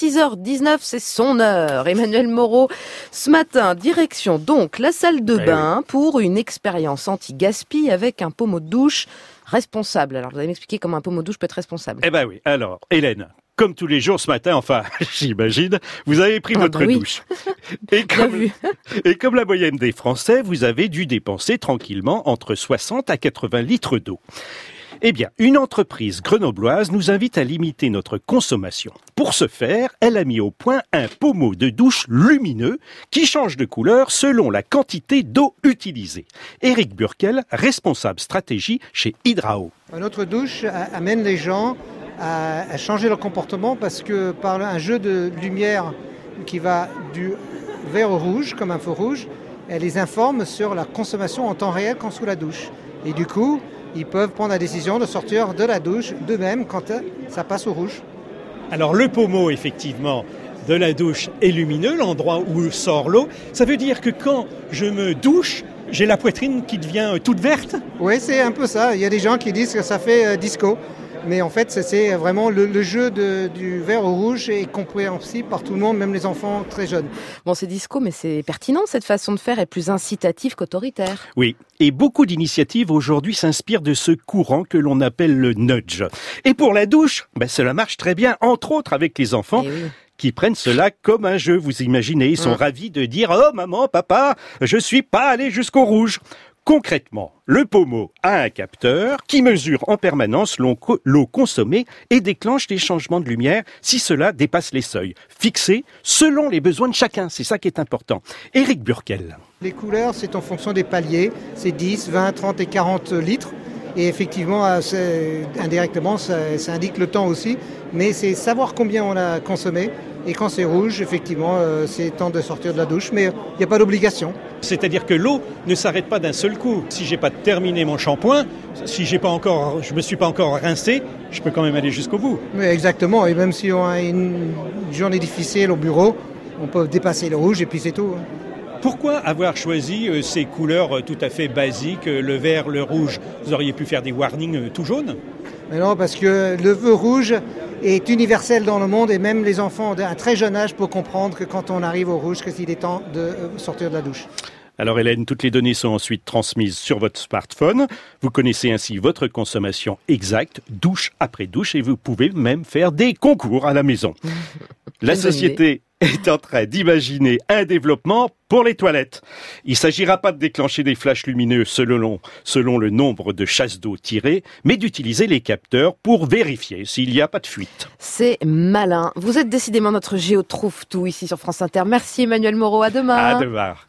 6h19, c'est son heure. Emmanuel Moreau, ce matin, direction donc la salle de bain pour une expérience anti-gaspi avec un pommeau de douche responsable. Alors, vous allez m'expliquer comment un pommeau de douche peut être responsable. Eh ben oui. Alors, Hélène, comme tous les jours ce matin, enfin, j'imagine, vous avez pris votre douche. Et comme la moyenne des Français, vous avez dû dépenser tranquillement entre 60 à 80 litres d'eau. Eh bien, une entreprise grenobloise nous invite à limiter notre consommation. Pour ce faire, elle a mis au point un pommeau de douche lumineux qui change de couleur selon la quantité d'eau utilisée. Éric Burkel, responsable stratégie chez Hydrao. Notre douche amène les gens à changer leur comportement parce que par un jeu de lumière qui va du vert au rouge, comme un feu rouge, elle les informe sur la consommation en temps réel quand sous la douche. Et du coup, ils peuvent prendre la décision de sortir de la douche d'eux-mêmes quand ça passe au rouge. Alors le pommeau, effectivement, de la douche est lumineux, l'endroit où sort l'eau. Ça veut dire que quand je me douche, j'ai la poitrine qui devient toute verte ? Oui, c'est un peu ça. Il y a des gens qui disent que ça fait disco. Mais en fait, c'est vraiment le jeu du vert au rouge est compréhensible par tout le monde, même les enfants très jeunes. Bon, c'est disco, mais c'est pertinent. Cette façon de faire est plus incitative qu'autoritaire. Oui, et beaucoup d'initiatives aujourd'hui s'inspirent de ce courant que l'on appelle le nudge. Et pour la douche, cela marche très bien, entre autres avec les enfants. Qui prennent cela comme un jeu. Vous imaginez, ils sont ravis de dire « Oh maman, papa, je suis pas allé jusqu'au rouge ». Concrètement, le pommeau a un capteur qui mesure en permanence l'eau consommée et déclenche des changements de lumière si cela dépasse les seuils, fixés selon les besoins de chacun. C'est ça qui est important. Éric Burkel. Les couleurs, c'est en fonction des paliers. C'est 10, 20, 30 et 40 litres. Et effectivement, indirectement, ça indique le temps aussi. Mais c'est savoir combien on a consommé. Et quand c'est rouge, effectivement, c'est temps de sortir de la douche. Mais il n'y a pas d'obligation. C'est-à-dire que l'eau ne s'arrête pas d'un seul coup. Si j'ai pas terminé mon shampoing, si je me suis pas encore rincé, je peux quand même aller jusqu'au bout. Oui, exactement. Et même si on a une journée difficile au bureau, on peut dépasser le rouge et puis c'est tout. Pourquoi avoir choisi ces couleurs tout à fait basiques, le vert, le rouge ? Vous auriez pu faire des warnings tout jaunes ? Mais non, parce que le feu rouge est universel dans le monde et même les enfants d'un très jeune âge peuvent comprendre que quand on arrive au rouge, qu'il est temps de sortir de la douche. Alors Hélène, toutes les données sont ensuite transmises sur votre smartphone. Vous connaissez ainsi votre consommation exacte, douche après douche, et vous pouvez même faire des concours à la maison. La société est en train d'imaginer un développement pour les toilettes. Il ne s'agira pas de déclencher des flashs lumineux selon le nombre de chasses d'eau tirées, mais d'utiliser les capteurs pour vérifier s'il n'y a pas de fuite. C'est malin. Vous êtes décidément notre géo trouve-tout ici sur France Inter. Merci Emmanuel Moreau, à demain. À demain.